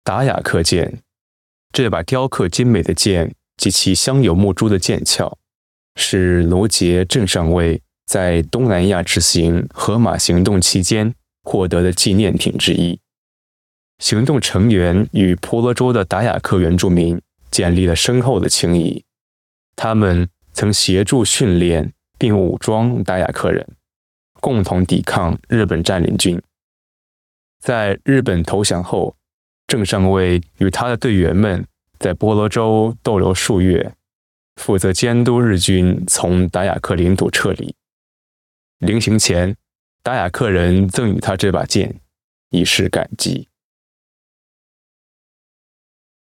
达雅克剑。这把雕刻精美的剑及其镶有木珠的剑鞘，是罗杰正上尉在东南亚执行荷马行动期间获得的纪念品之一。行动成员与婆罗洲的达雅克原住民建立了深厚的情谊，他们曾协助训练并武装达雅克人，共同抵抗日本占领军。在日本投降后，正上尉与他的队员们在婆罗洲逗留数月，负责监督日军从达雅克领土撤离。临行前，达雅克人赠予他这把剑，以示感激。